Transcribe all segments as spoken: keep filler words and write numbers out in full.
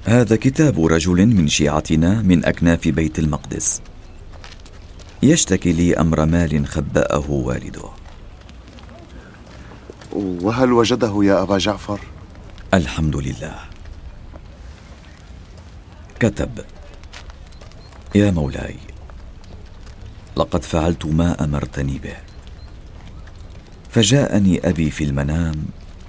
هذا كتاب رجل من شيعتنا من أكناف بيت المقدس، يشتكي لي أمر مال خبأه والده. وهل وجده يا أبا جعفر؟ الحمد لله. كتب: يا مولاي، لقد فعلت ما أمرتني به، فجاءني أبي في المنام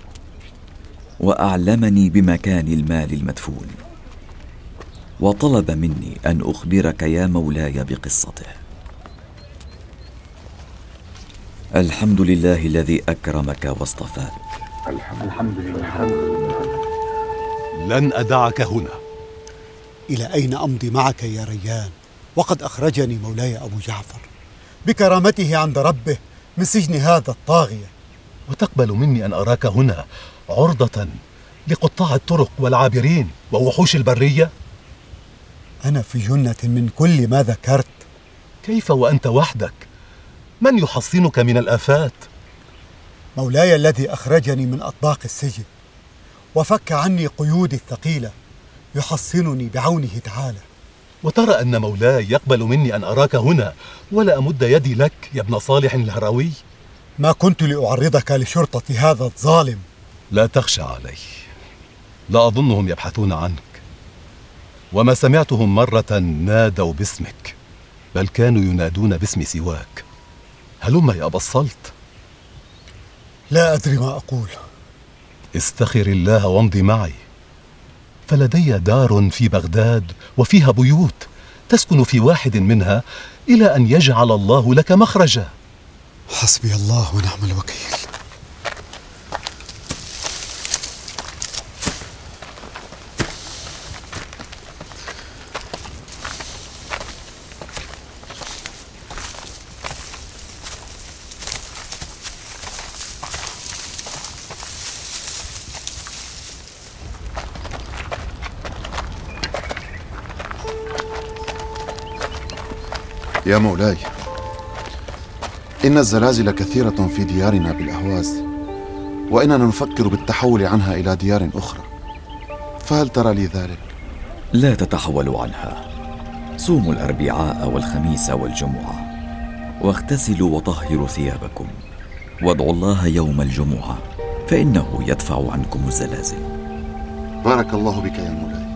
وأعلمني بمكان المال المدفون، وطلب مني أن أخبرك يا مولاي بقصته. الحمد لله الذي أكرمك واصطفاك. الحمد لله. لن أدعك هنا. إلى أين أمضي معك يا ريان؟ وقد أخرجني مولاي أبو جعفر بكرامته عند ربه من سجن هذا الطاغية. وتقبل مني أن أراك هنا عرضة لقطاع الطرق والعابرين ووحوش البرية؟ أنا في جنة من كل ما ذكرت. كيف وأنت وحدك؟ من يحصنك من الآفات؟ مولاي الذي أخرجني من أطباق السجن وفك عني قيودي الثقيلة يحصنني بعونه تعالى. وترى أن مولاي يقبل مني أن أراك هنا ولا أمد يدي لك يا ابن صالح الهروي؟ ما كنت لأعرضك لشرطة هذا الظالم. لا تخشى علي، لا أظنهم يبحثون عنك، وما سمعتهم مرة نادوا باسمك، بل كانوا ينادون باسم سواك. هلم يا أبا الصلت. لا أدري ما أقول. استخر الله وامضي معي، فلدي دار في بغداد وفيها بيوت تسكن في واحد منها إلى أن يجعل الله لك مخرجا. حسبي الله ونعم الوكيل. يا مولاي، إن الزلازل كثيرة في ديارنا بالأهواز، وإننا نفكر بالتحول عنها إلى ديار أخرى، فهل ترى لي ذلك؟ لا تتحولوا عنها. صوموا الأربعاء والخميس والجمعة، واغتسلوا وطهروا ثيابكم، وادعوا الله يوم الجمعة، فإنه يدفع عنكم الزلازل. بارك الله بك يا مولاي.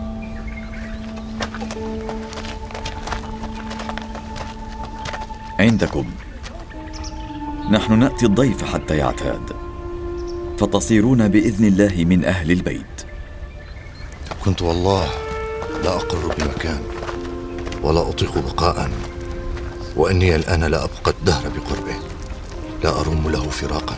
عندكم. نحن نأتي الضيف حتى يعتاد، فتصيرون بإذن الله من أهل البيت. كنت والله لا أقر بمكان ولا أطيق بقاء، وإني الآن لا أبقى الدهر بقربه، لا أرم له فراقا.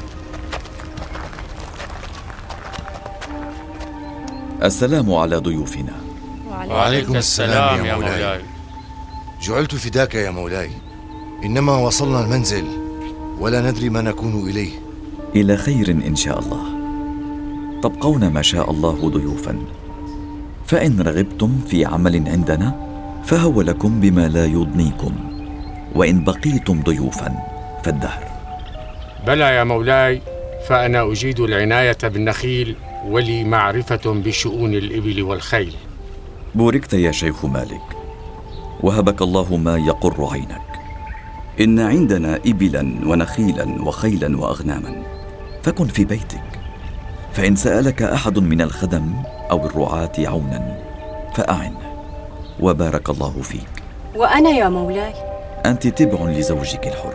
السلام على ضيوفنا. وعليكم السلام يا مولاي. جعلت فداك يا مولاي، إنما وصلنا المنزل ولا ندري ما نكون إليه. إلى خير إن شاء الله. تبقون ما شاء الله ضيوفا، فإن رغبتم في عمل عندنا فهو لكم بما لا يضنيكم، وإن بقيتم ضيوفا فالدهر. بلى يا مولاي، فأنا أجيد العناية بالنخيل ولي معرفة بشؤون الإبل والخيل. بوركت يا شيخ مالك، وهبك الله ما يقر عينك. إن عندنا إبلا ونخيلا وخيلا وأغناما، فكن في بيتك، فإن سألك أحد من الخدم أو الرعاة عونا فأعنه، وبارك الله فيك. وأنا يا مولاي؟ أنت تبع لزوجك الحر،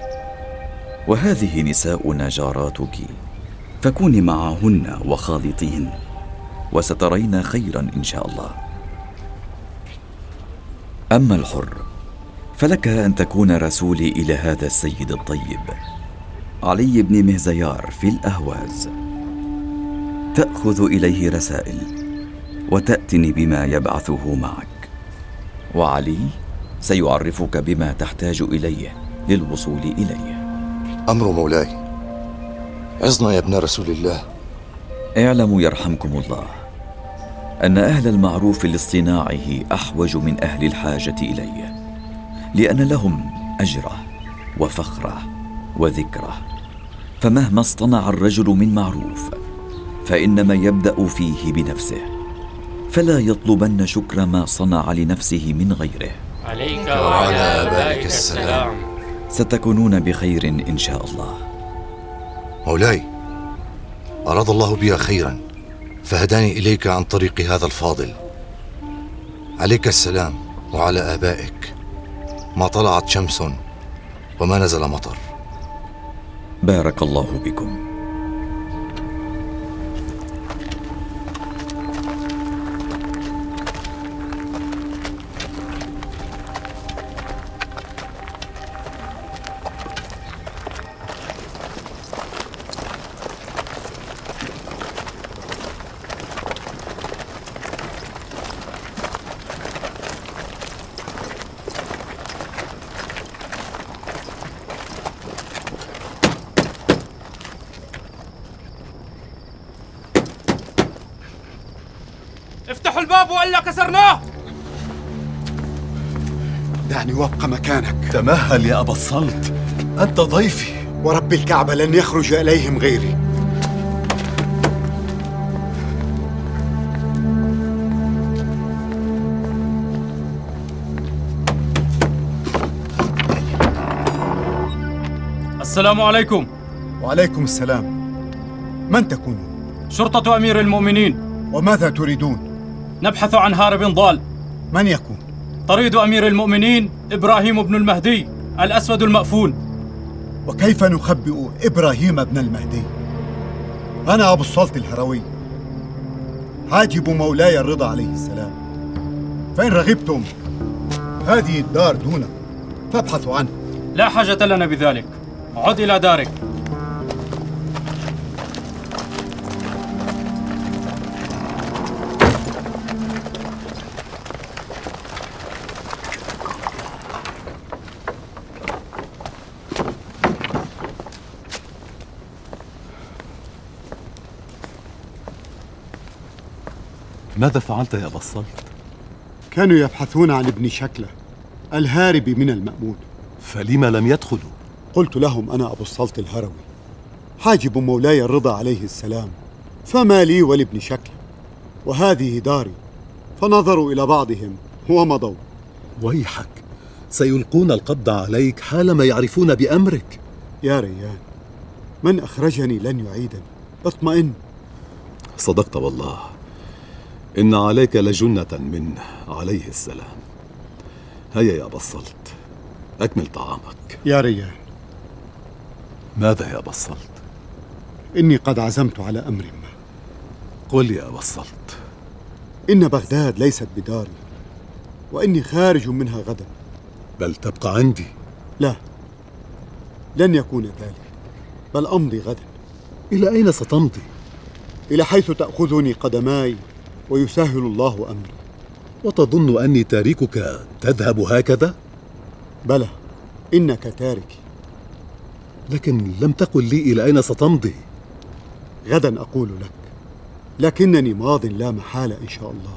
وهذه نساؤنا جاراتك، فكوني معهن وخالطيهن، وسترين خيرا إن شاء الله. أما الحر فلك أن تكون رسولي إلى هذا السيد الطيب علي بن مهزيار في الأهواز، تأخذ إليه رسائل وتأتني بما يبعثه معك، وعلي سيعرفك بما تحتاج إليه للوصول إليه. أمر مولاي. عظنا يا ابن رسول الله. اعلموا يرحمكم الله أن أهل المعروف لاصطناعه أحوج من أهل الحاجة إليه، لأن لهم أجره وفخره وذكره، فمهما اصطنع الرجل من معروف فإنما يبدأ فيه بنفسه، فلا يطلبن شكر ما صنع لنفسه من غيره. عليك وعلى آبائك السلام. ستكونون بخير إن شاء الله. مولاي، أراد الله بي خيرا فهداني إليك عن طريق هذا الفاضل. عليك السلام وعلى آبائك. ما طلعت شمس وما نزل مطر. بارك الله بكم. افتحوا الباب وإلا كسرناه. دعني وابقى مكانك. تمهل يا أبا الصلت، أنت ضيفي. ورب الكعبة لن يخرج إليهم غيري. السلام عليكم. وعليكم السلام. من تكونون؟ شرطة أمير المؤمنين. وماذا تريدون؟ نبحث عن هارب ضال. من يكون؟ طريد أمير المؤمنين إبراهيم بن المهدي الأسود المأفون. وكيف نخبئ إبراهيم بن المهدي؟ أنا أبو الصلت الهروي، حاجب مولاي الرضا عليه السلام. فإن رغبتم هذه الدار دونكم فابحثوا عنه. لا حاجة لنا بذلك، عد إلى دارك. ماذا فعلت يا أبا الصلت؟ كانوا يبحثون عن ابن شكلة الهارب من المأمون. فلما لم يدخلوا؟ قلت لهم أنا أبو الصلت الهروي حاجب مولاي الرضا عليه السلام، فما لي ولابن شكلة، وهذه داري. فنظروا إلى بعضهم ومضوا. ويحك، سيلقون القبض عليك حالما يعرفون بأمرك. يا ريان، من أخرجني لن يعيدني، اطمئن. صدقت والله، إن عليك لجنة منه عليه السلام. هيا يا أبا الصلت، أكمل طعامك. يا ريان، ماذا يا أبا الصلت؟ إني قد عزمت على أمر ما. قل يا أبا الصلت. إن بغداد ليست بداري، وإني خارج منها غدا. بل تبقى عندي؟ لا، لن يكون ذلك، بل أمضي غدا. إلى أين ستمضي؟ إلى حيث تأخذني قدماي ويسهل الله أمري. وتظن أني تاركك تذهب هكذا؟ بلى، إنك تاركي. لكن لم تقل لي إلى أين ستمضي. غدا أقول لك، لكنني ماض لا محالة إن شاء الله.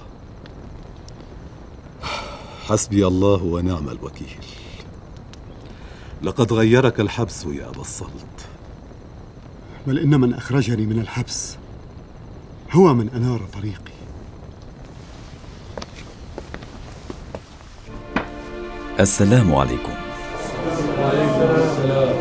حسبي الله ونعم الوكيل. لقد غيرك الحبس يا أبا الصلت. بل إن من أخرجني من الحبس هو من أنار طريقي. السلام عليكم. وعليكم السلام.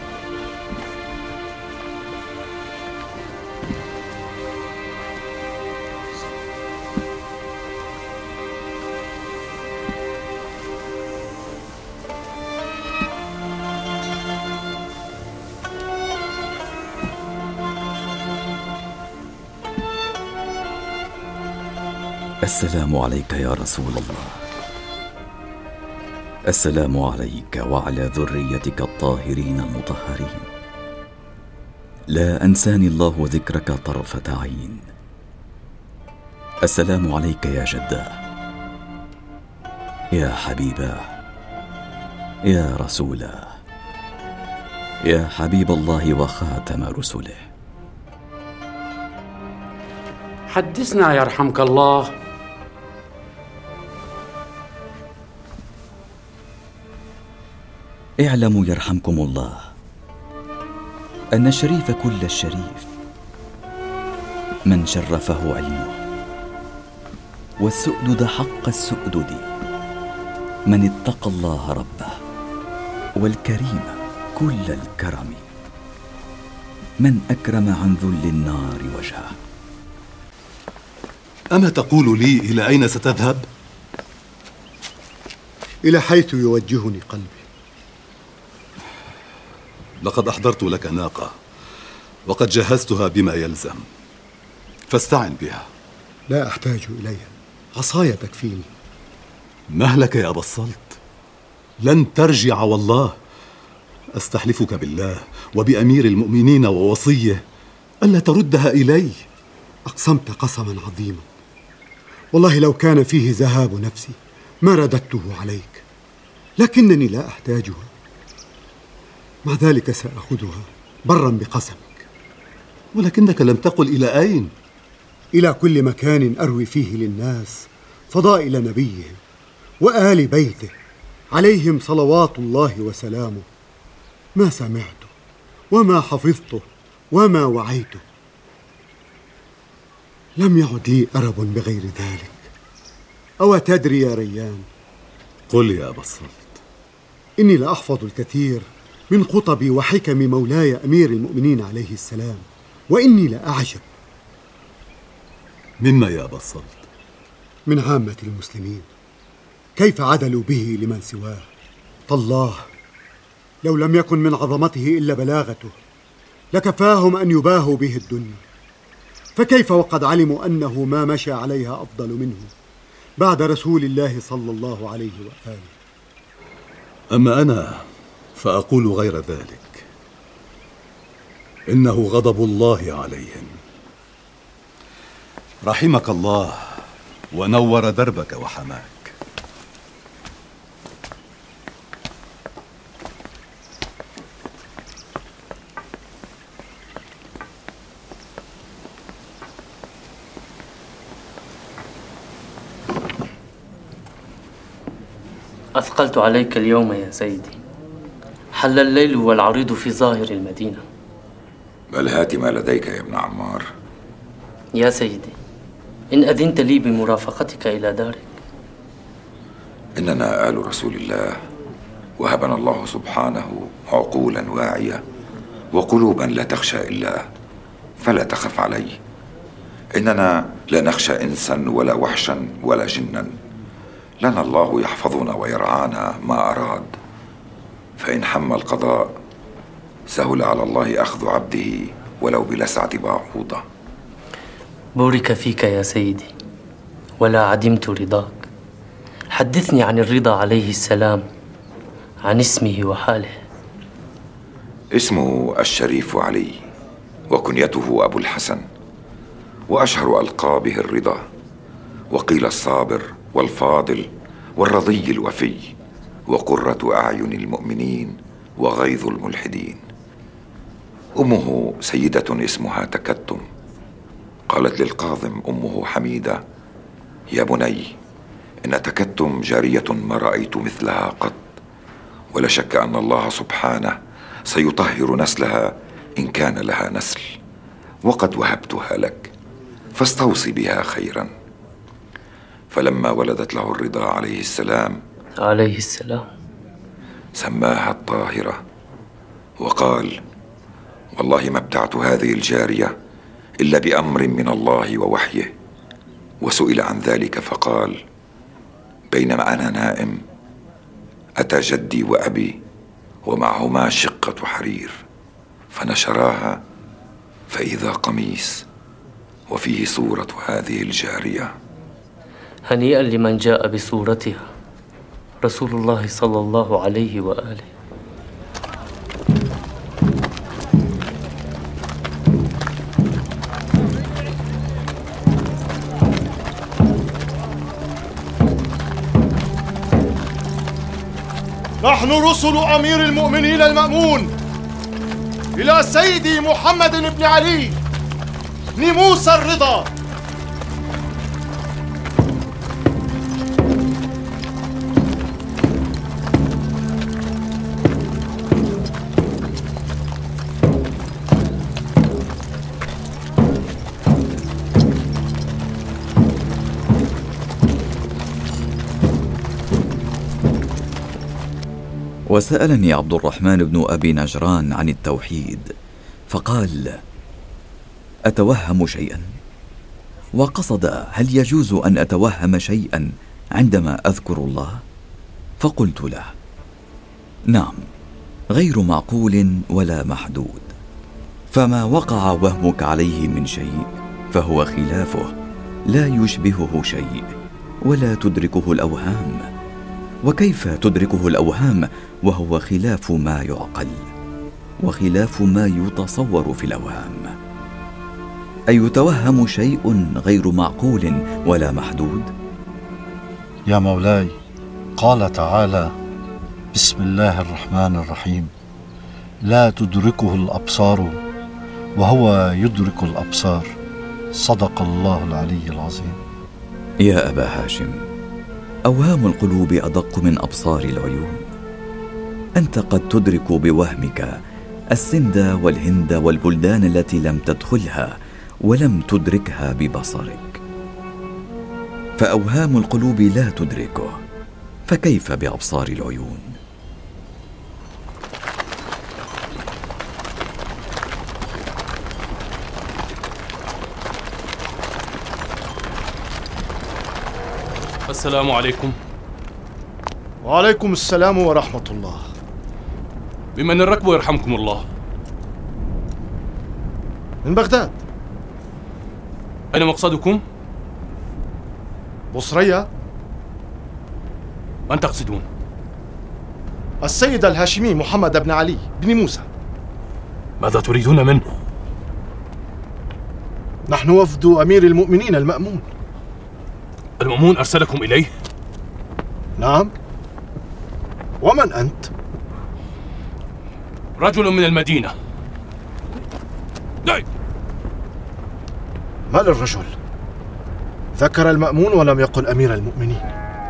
السلام عليك يا رسول الله. السلام عليك وعلى ذريتك الطاهرين المطهرين. لا أنساني الله ذكرك طرفة عين. السلام عليك يا جداه، يا حبيباه، يا رسولاه، يا حبيب الله وخاتم رسله. حدثنا يرحمك الله. اعلموا يرحمكم الله أن الشريف كل الشريف من شرفه علمه والسؤدد حق السؤدد من اتقى الله ربه، والكريم كل الكرم من أكرم عن ذل النار وجهه. أما تقول لي إلى أين ستذهب؟ إلى حيث يوجهني قلبي. لقد أحضرت لك ناقة وقد جهزتها بما يلزم، فاستعن بها. لا أحتاج إليها، عصاي تكفيني. مهلك يا أبا الصلت، لن ترجع والله. أستحلفك بالله وبأمير المؤمنين ووصيه ألا تردها إلي. أقسمت قسما عظيما، والله لو كان فيه ذهاب نفسي ما رددته عليك، لكنني لا أحتاجها. مع ذلك سأخذها برا بقسمك. ولكنك لم تقل إلى أين. إلى كل مكان أروي فيه للناس فضائل نبيهم وآل بيته عليهم صلوات الله وسلامه. ما سمعته وما حفظته وما وعيته. لم يعد لي أرب بغير ذلك. أو تدري يا ريان؟ قل يا أبا الصلت. إني لأحفظ الكثير من خطب وحكم مولاي أمير المؤمنين عليه السلام، وإني لأعجب. مما يا أبا الصلت؟ من عامة المسلمين، كيف عدلوا به لمن سواه. تالله لو لم يكن من عظمته إلا بلاغته لكفاهم أن يباهوا به الدنيا، فكيف وقد علموا أنه ما مشى عليها أفضل منه بعد رسول الله صلى الله عليه وآله. أما أنا فأقول غير ذلك، إنه غضب الله عليهم. رحمك الله ونور دربك وحماك. أثقلت عليك اليوم يا سيدي. حل الليل والعريض في ظاهر المدينة. بل هات ما لديك يا ابن عمار. يا سيدي، إن أذنت لي بمرافقتك إلى دارك. إننا آل رسول الله، وهبنا الله سبحانه عقولا واعية وقلوبا لا تخشى إلا، فلا تخف علي. إننا لا نخشى إنسا ولا وحشا ولا جنا، لنا الله يحفظنا ويرعانا ما أراد. فإن حم القضاء سهل على الله أخذ عبده ولو بلسعة بعوضة. بورك فيك يا سيدي، ولا عدمت رضاك. حدثني عن الرضا عليه السلام، عن اسمه وحاله. اسمه الشريف علي، وكنيته أبو الحسن، وأشهر ألقابه الرضا، وقيل الصابر والفاضل والرضي الوفي، وقرة أعين المؤمنين وغيظ الملحدين. أمه سيدة اسمها تكتم. قالت للقاضم أمه حميدة: يا بني، إن تكتم جارية ما رأيت مثلها قط، ولا شك أن الله سبحانه سيطهر نسلها إن كان لها نسل، وقد وهبتها لك، فاستوصي بها خيرا. فلما ولدت له الرضا عليه السلام عليه السلام سماها الطاهرة، وقال: والله ما ابتعت هذه الجارية إلا بأمر من الله ووحيه. وسئل عن ذلك فقال: بينما أنا نائم أتى جدي وأبي ومعهما شقة حرير، فنشراها فإذا قميص وفيه صورة هذه الجارية. هنيئا لمن جاء بصورتها، رسول الله صلى الله عليه وآله. نحن رسل أمير المؤمنين المأمون إلى سيدي محمد بن علي نموس الرضا. وسألني عبد الرحمن بن أبي نجران عن التوحيد فقال: أتوهم شيئا؟ وقصد هل يجوز أن أتوهم شيئا عندما أذكر الله؟ فقلت له: نعم، غير معقول ولا محدود، فما وقع وهمك عليه من شيء فهو خلافه، لا يشبهه شيء ولا تدركه الأوهام. وكيف تدركه الأوهام وهو خلاف ما يعقل وخلاف ما يتصور في الأوهام؟ أيتوهم شيء غير معقول ولا محدود؟ يا مولاي، قال تعالى: بسم الله الرحمن الرحيم، لا تدركه الأبصار وهو يدرك الأبصار، صدق الله العلي العظيم. يا أبا هاشم، أوهام القلوب أدق من أبصار العيون. أنت قد تدرك بوهمك السند والهند والبلدان التي لم تدخلها ولم تدركها ببصرك، فأوهام القلوب لا تدركه، فكيف بأبصار العيون؟ السلام عليكم. وعليكم السلام ورحمة الله. بمن الركب يرحمكم الله؟ من بغداد. أين مقصدكم؟ بصرية. من تقصدون؟ السيد الهاشمي محمد بن علي بن موسى. ماذا تريدون منه؟ نحن وفد أمير المؤمنين المأمون. المأمون أرسلكم إليه؟ نعم. ومن أنت؟ رجل من المدينة. داي. ما للرجل؟ ذكر المأمون ولم يقل أمير المؤمنين.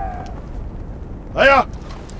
هيا.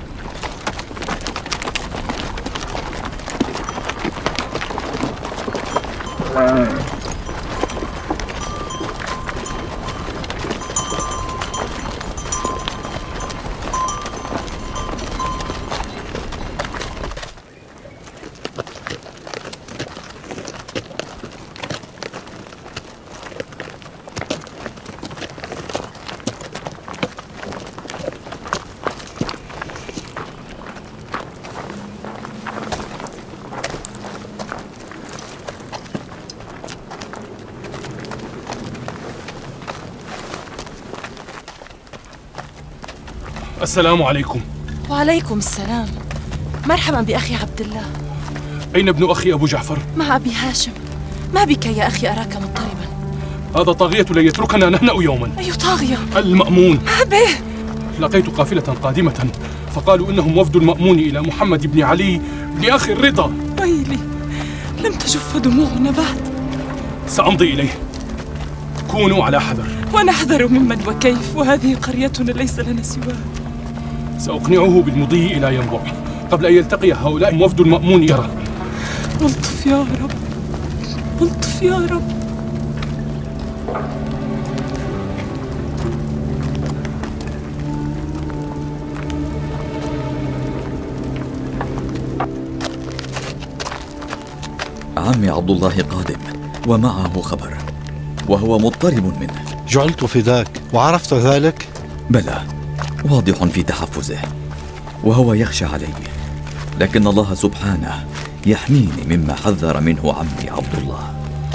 السلام عليكم. وعليكم السلام. مرحبا بأخي عبد الله. أين ابن أخي أبو جعفر؟ مع أبي هاشم. ما بك يا أخي أراك مضطربا؟ هذا طاغية لن يتركنا نهنأ يوما. أي طاغية؟ المأمون. ما به؟ لقيت قافلة قادمة فقالوا إنهم وفد المأمون إلى محمد بن علي بن أخي الرضا. ويلي، لم تجف دموعنا بعد. سأمضي إليه، كونوا على حذر. ونحذر ممن وكيف، وهذه قريتنا ليس لنا سواه. سأقنعه بالمضي إلى ينبع قبل أن يلتقي هؤلاء وفد المأمون يرى. والطف يا رب، والطف يا رب. عمي عبد الله قادم ومعه خبر، وهو مضطرب منه. جعلت فداك، وعرفت ذلك؟ بلى، واضح في تحفزه، وهو يخشى علي، لكن الله سبحانه يحميني مما حذر منه عمي عبد الله.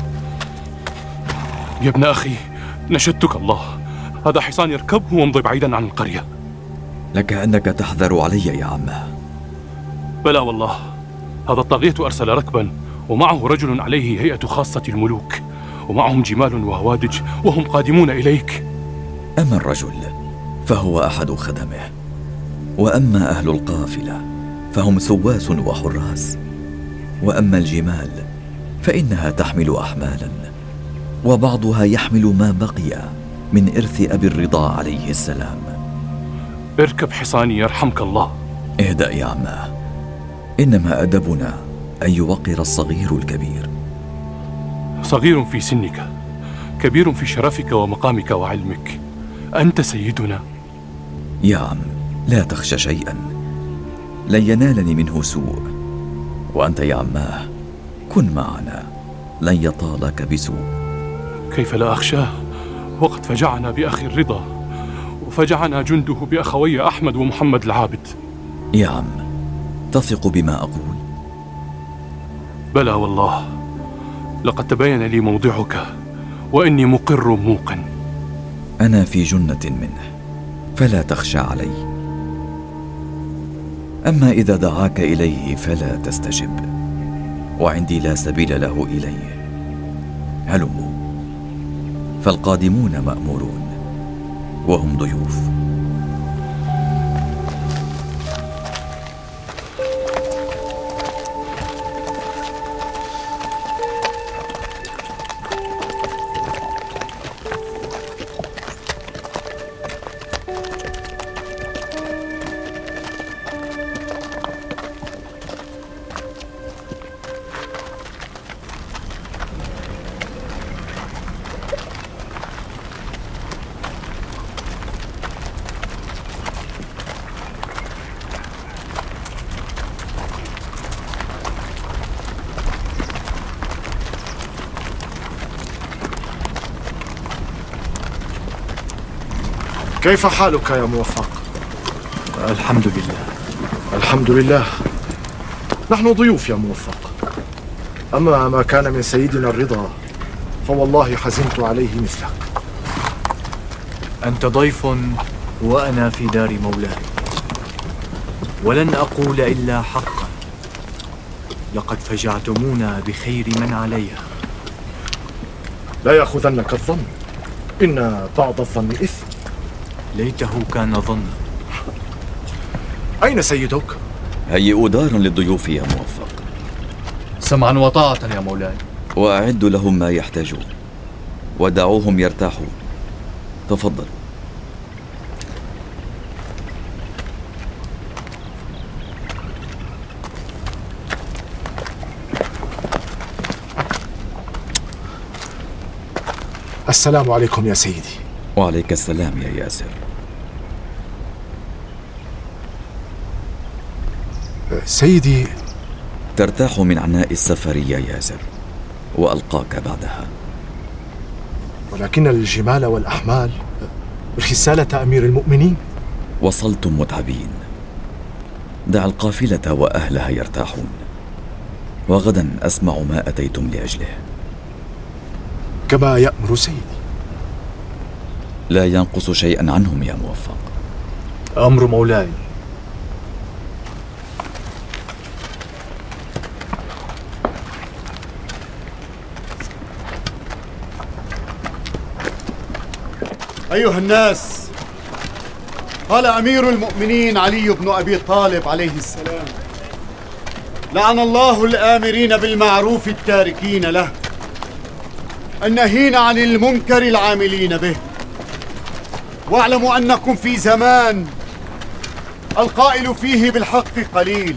يا ابن أخي، نشدتك الله، هذا حصان يركبه وامضي بعيدا عن القرية. لك أنك تحذر علي يا عمه. بلى والله، هذا الطاغية أرسل ركبا ومعه رجل عليه هيئة خاصة الملوك، ومعهم جمال وهوادج وهم قادمون إليك. أما الرجل فهو أحد خدمه، وأما أهل القافلة فهم سواس وحراس، وأما الجمال فإنها تحمل أحمالا، وبعضها يحمل ما بقي من إرث أبي الرضا عليه السلام. اركب حصاني يرحمك الله. اهدأ يا عماه، إنما أدبنا أن يوقر الصغير الكبير. صغير في سنك، كبير في شرفك ومقامك وعلمك، أنت سيدنا. يا عم، لا تخشى شيئا، لن ينالني منه سوء، وأنت يا عماه كن معنا، لن يطالك بسوء. كيف لا أخشاه وقد فجعنا بأخي الرضا وفجعنا جنده بأخوي أحمد ومحمد العابد. يا عم، تثق بما أقول؟ بلى والله، لقد تبين لي موضعك وإني مقر موقن. أنا في جنة منه فلا تخشى علي، أما إذا دعاك إليه فلا تستجب، وعندي لا سبيل له إليه. هلموا، فالقادمون مأمورون وهم ضيوف. كيف حالك يا موفق؟ الحمد لله. الحمد لله. نحن ضيوف يا موفق، أما ما كان من سيدنا الرضا فوالله حزنت عليه مثلك. أنت ضيف وأنا في دار مولاي، ولن أقول إلا حقا. لقد فجعتمونا بخير من عليها. لا يأخذنك الظن، إن بعض الظن إثم. ليته كان ظنا. أين سيدك؟ هيئوا دارا للضيوف يا موفق. سمعا وطاعة يا مولاي. وأعدوا لهم ما يحتاجون ودعوهم يرتاحوا. تفضل. السلام عليكم يا سيدي. وعليك السلام يا ياسر. سيدي، ترتاح من عناء السفر يا ياسر، وألقاك بعدها. ولكن الجمال والأحمال رسالة أمير المؤمنين. وصلتم متعبين، دع القافلة وأهلها يرتاحون، وغدا أسمع ما أتيتم لأجله. كما يأمر سيدي. لا ينقص شيئا عنهم يا موفق. أمر مولاي. أيها الناس، قال أمير المؤمنين علي بن أبي طالب عليه السلام: لعن الله الآمرين بالمعروف التاركين له، الناهين عن المنكر العاملين به. واعلموا أنكم في زمان القائل فيه بالحق قليل،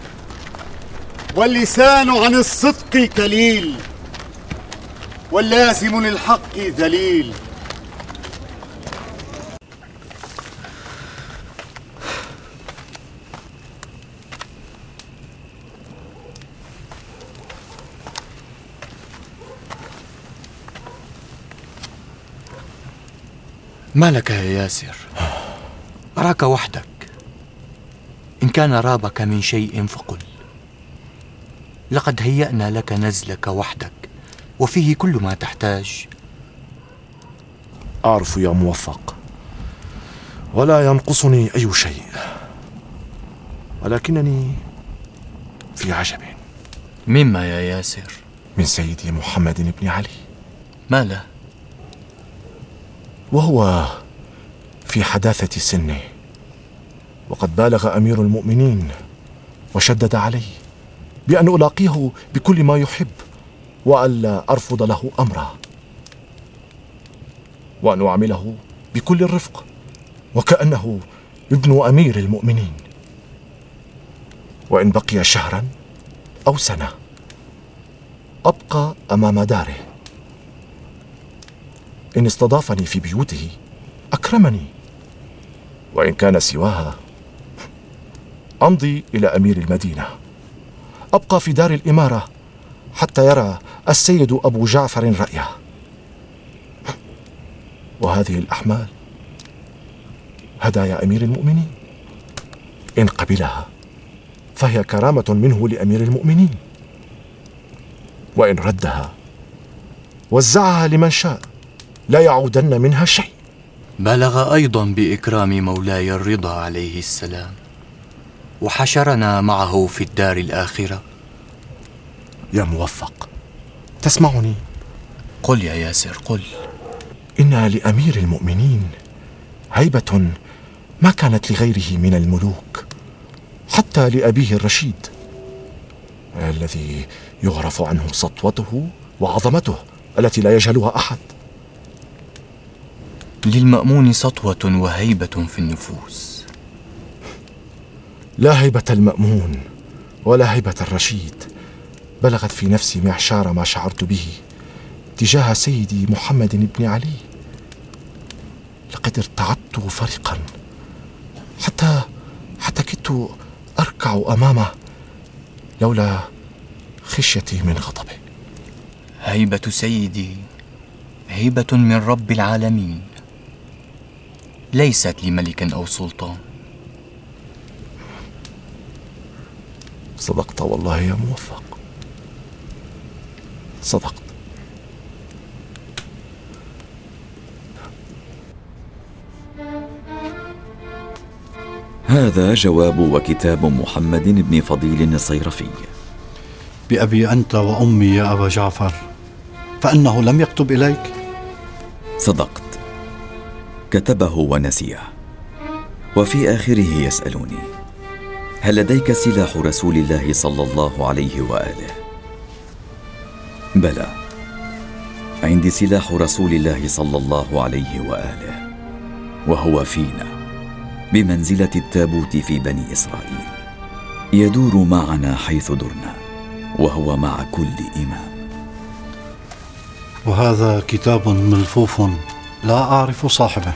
واللسان عن الصدق كليل، واللازم للحق ذليل. ما لك يا ياسر؟ أراك وحدك. إن كان رابك من شيء فقل. لقد هيأنا لك نزلك وحدك، وفيه كل ما تحتاج. أعرف يا موفق، ولا ينقصني أي شيء، ولكنني في عجب. مما يا ياسر؟ من سيدي محمد بن علي. ما له؟ وهو في حداثة سنه، وقد بالغ أمير المؤمنين وشدد علي بأن ألاقيه بكل ما يحب، وألا أرفض له أمره، وأن أعامله بكل الرفق وكأنه ابن أمير المؤمنين. وإن بقي شهرا أو سنة أبقى أمام داره. إن استضافني في بيوته أكرمني، وإن كان سواها أمضي إلى أمير المدينة، أبقى في دار الإمارة حتى يرى السيد أبو جعفر رأيه. وهذه الأحمال هدايا أمير المؤمنين، إن قبلها فهي كرامة منه لأمير المؤمنين، وإن ردها وزعها لمن شاء لا يعودن منها شيء. بلغ أيضا بإكرام مولاي الرضا عليه السلام وحشرنا معه في الدار الآخرة. يا موفق، تسمعني؟ قل يا ياسر قل. إن لأمير المؤمنين هيبة ما كانت لغيره من الملوك، حتى لأبيه الرشيد الذي يعرف عنه سطوته وعظمته التي لا يجهلها أحد. للمأمون سطوة وهيبة في النفوس. لا هيبة المأمون ولا هيبة الرشيد بلغت في نفسي معشار ما شعرت به تجاه سيدي محمد بن علي. لقد ارتعدت فرقا حتى حتى كدت أركع أمامه لولا خشيتي من غضبه. هيبة سيدي هيبة من رب العالمين، ليست لملك أو سلطان. صدقت والله يا موفق، صدقت. هذا جواب وكتاب محمد بن فضيل الصيرفي. بأبي أنت وأمي يا أبا جعفر، فإنه لم يكتب إليك. صدقت، كتبه ونسيه. وفي آخره يسألني: هل لديك سلاح رسول الله صلى الله عليه وآله؟ بلى، عندي سلاح رسول الله صلى الله عليه وآله، وهو فينا بمنزلة التابوت في بني إسرائيل، يدور معنا حيث درنا، وهو مع كل إمام. وهذا كتاب ملفوف لا أعرف صاحبه.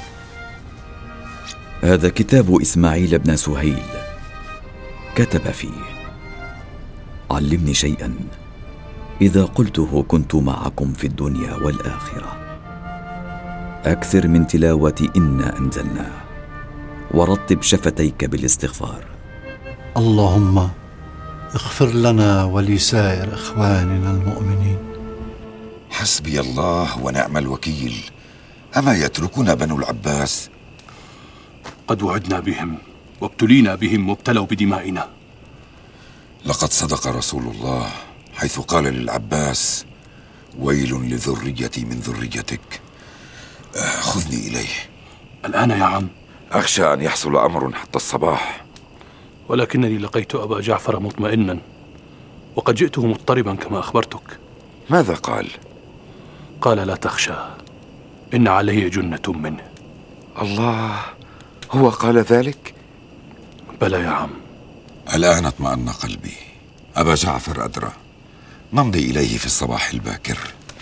هذا كتاب إسماعيل بن سهيل، كتب فيه: علمني شيئا إذا قلته كنت معكم في الدنيا والآخرة. أكثر من تلاوة إنا أنزلناه، ورطب شفتيك بالاستغفار. اللهم اغفر لنا ولسائر إخواننا المؤمنين. حسبي الله ونعم الوكيل. أما يتركنا بنو العباس؟ قد وعدنا بهم وابتلينا بهم وابتلوا بدمائنا. لقد صدق رسول الله حيث قال للعباس: ويل لذريتي من ذريتك. خذني إليه. الآن يا عم؟ أخشى أن يحصل أمر حتى الصباح. ولكنني لقيت أبا جعفر مطمئنا، وقد جئته مضطربا كما أخبرتك. ماذا قال؟ قال: لا تخشى، إن علي جنة منه. الله، هو قال ذلك؟ بلى يا عم. الآن اطمأن قلبي. أبا جعفر أدرى. نمضي إليه في الصباح الباكر.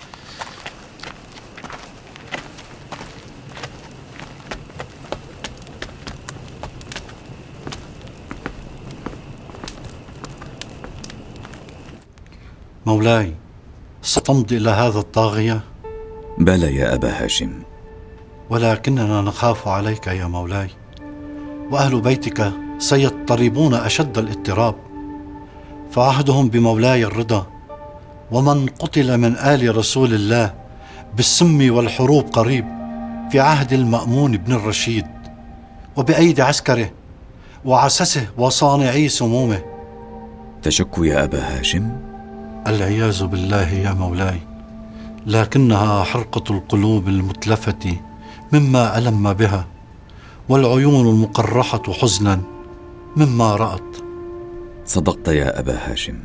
مولاي، ستمضي إلى هذا الطاغية؟ بلى يا أبا هاشم، ولكننا نخاف عليك يا مولاي، وأهل بيتك سيضطربون أشد الاضطراب، فعهدهم بمولاي الرضا ومن قتل من آل رسول الله بالسم والحروب قريب، في عهد المأمون بن الرشيد وبأيدي عسكره وعسسه وصانعي سمومه. تشك يا أبا هاشم؟ العياذ بالله يا مولاي، لكنها حرقة القلوب المتلفة مما ألم بها، والعيون المقرحة حزنا مما رأت. صدقت يا أبا هاشم.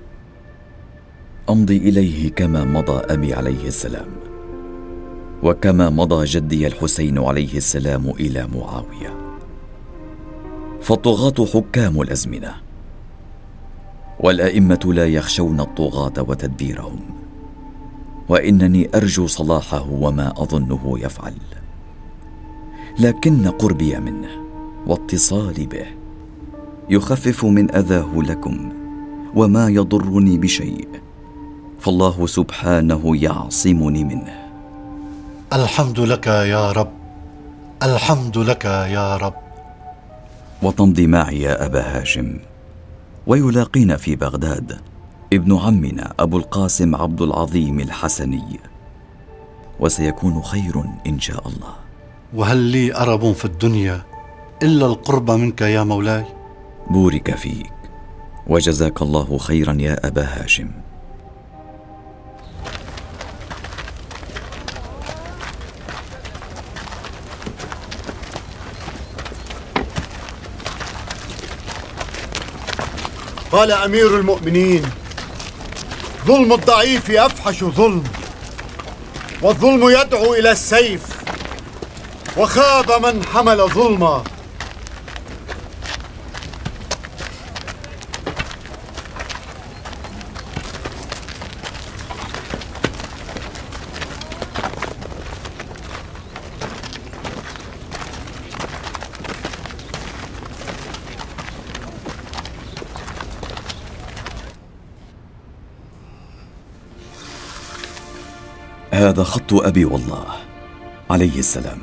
أمضي إليه كما مضى أبي عليه السلام، وكما مضى جدي الحسين عليه السلام إلى معاوية. فالطغاة حكام الأزمنة، والأئمة لا يخشون الطغاة وتدبيرهم، وإنني أرجو صلاحه وما أظنه يفعل، لكن قربي منه واتصالي به يخفف من أذاه لكم وما يضرني بشيء، فالله سبحانه يعصمني منه. الحمد لك يا رب، الحمد لك يا رب. وتمضي معي يا أبا هاشم، ويلاقينا في بغداد ابن عمنا أبو القاسم عبد العظيم الحسني، وسيكون خير إن شاء الله. وهل لي أرب في الدنيا إلا القرب منك يا مولاي؟ بورك فيك وجزاك الله خيرا يا أبا هاشم. قال أمير المؤمنين: ظلم الضعيف أفحش ظلم، والظلم يدعو إلى السيف، وخاب من حمل ظلما. هذا خط أبي والله عليه السلام.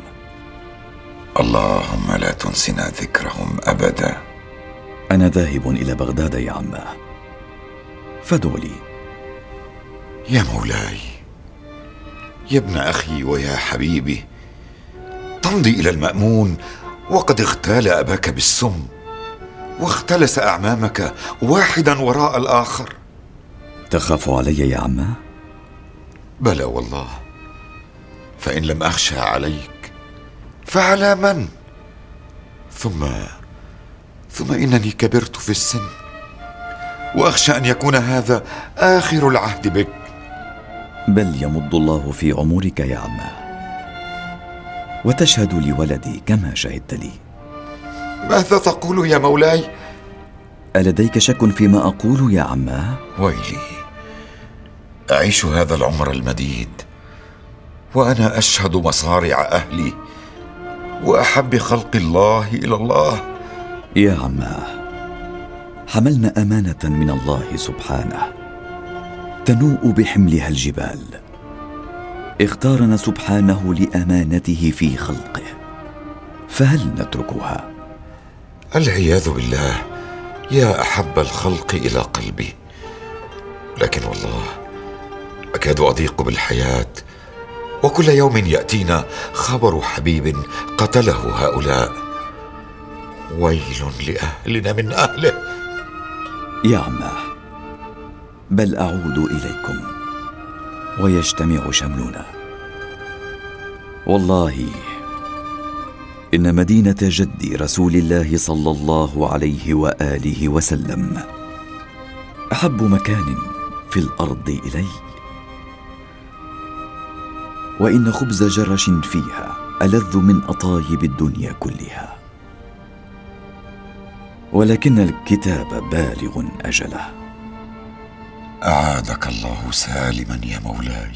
اللهم لا تنسنا ذكرهم أبدا. أنا ذاهب إلى بغداد يا عماه، فادعوا لي. يا مولاي، يا ابن أخي ويا حبيبي، تمضي إلى المأمون وقد اغتال أباك بالسم، واختلس أعمامك واحدا وراء الآخر. تخاف علي يا عماه؟ بلى والله، فإن لم أخشى عليك فعلى من؟ ثم ثم إنني كبرت في السن، وأخشى أن يكون هذا آخر العهد بك. بل يمد الله في عمرك يا عماه، وتشهد لولدي كما شهدت لي. ماذا تقول يا مولاي؟ ألديك شك فيما أقول يا عماه؟ ويلي، أعيش هذا العمر المديد وأنا أشهد مصارع أهلي وأحب خلق الله إلى الله. يا عماه، حملنا أمانة من الله سبحانه تنوء بحملها الجبال، اختارنا سبحانه لأمانته في خلقه، فهل نتركها؟ العياذ بالله يا أحب الخلق إلى قلبي. لكن والله أكاد أضيق بالحياة، وكل يوم يأتينا خبر حبيب قتله هؤلاء. ويل لأهلنا من أهله. يا عماه، بل أعود إليكم ويجتمع شملنا. والله إن مدينة جد رسول الله صلى الله عليه وآله وسلم أحب مكان في الأرض إلي، وإن خبز جرش فيها ألذ من أطايب الدنيا كلها، ولكن الكتاب بالغ أجله. أعادك الله سالما يا مولاي.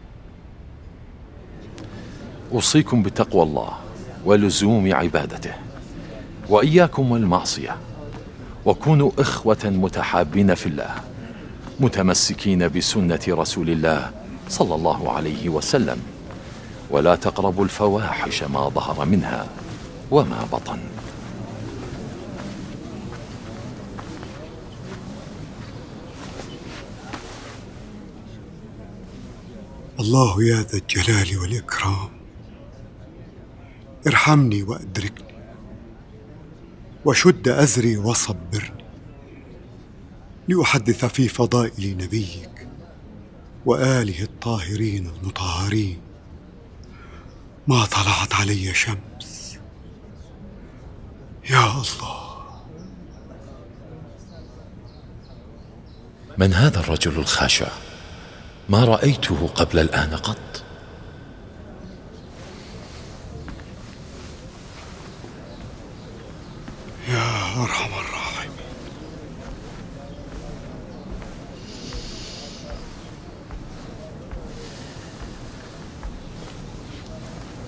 أوصيكم بتقوى الله ولزوم عبادته، وإياكم والمعصية، وكونوا إخوة متحابين في الله، متمسكين بسنة رسول الله صلى الله عليه وسلم، ولا تقربوا الفواحش ما ظهر منها وما بطن. الله يا ذا الجلال والإكرام، ارحمني وأدركني، وشد أزري وصبرني، لأحدث في فضائل نبيك وآله الطاهرين المطهرين ما طلعت علي شمس. يا الله. من هذا الرجل الخاشع؟ ما رأيته قبل الآن قط. يا أرحم الراحمين.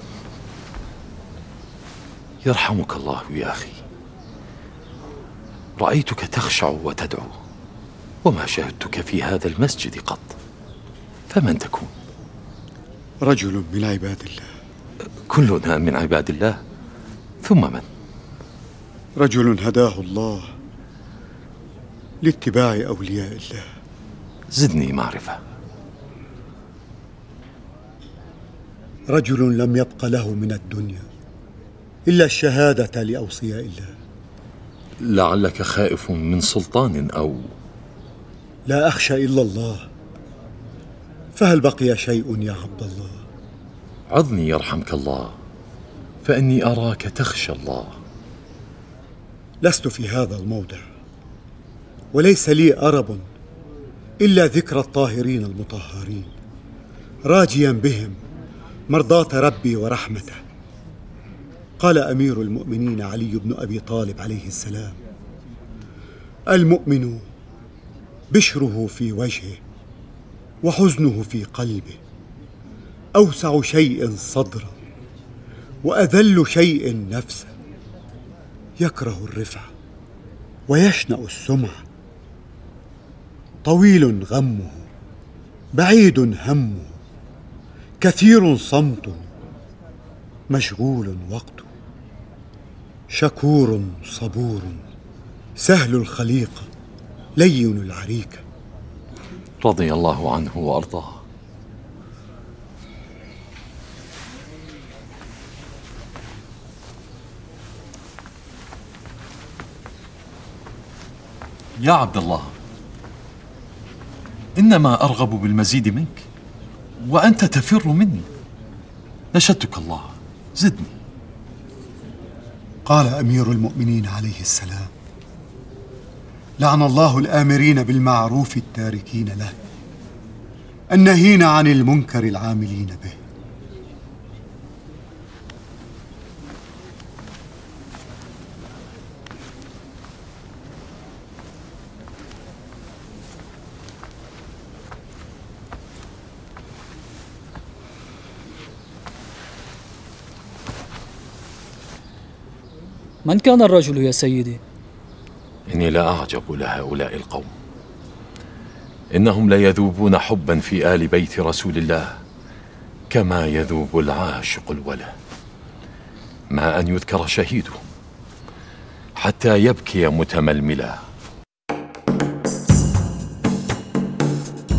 يرحمك الله يا أخي. رأيتك تخشع وتدعو، وما شاهدتك في هذا المسجد قط. فمن تكون؟ رجل من عباد الله. كلنا من عباد الله، ثم من؟ رجل هداه الله لاتباع أولياء الله. زدني معرفة. رجل لم يبق له من الدنيا إلا الشهادة لأوصياء الله. لعلك خائف من سلطان أو... لا أخشى إلا الله، فهل بقي شيء يا عبد الله؟ عظني يرحمك الله، فإني أراك تخشى الله. لست في هذا الموضع، وليس لي أرب إلا ذكر الطاهرين المطهرين، راجيا بهم مرضاة ربي ورحمته. قال أمير المؤمنين علي بن أبي طالب عليه السلام: المؤمن بشره في وجهه وحزنه في قلبه، أوسع شيء صدرا وأذل شيء نفسا، يكره الرفعة ويشنأ السمعة، طويل غمه بعيد همه، كثير صمته مشغول وقته، شكور صبور، سهل الخليقة لين العريكة. رضي الله عنه وأرضاه. يا عبد الله، إنما أرغب بالمزيد منك وأنت تفر مني. نشدتك الله، زدني. قال أمير المؤمنين عليه السلام: لعن الله الآمرين بالمعروف التاركين له، النهين عن المنكر العاملين به. من كان الرجل يا سيدي؟ إني لا أعجب لهؤلاء القوم، إنهم ليذوبون حبا في آل بيت رسول الله كما يذوب العاشق الوله، ما أن يذكر شهيده حتى يبكي متململا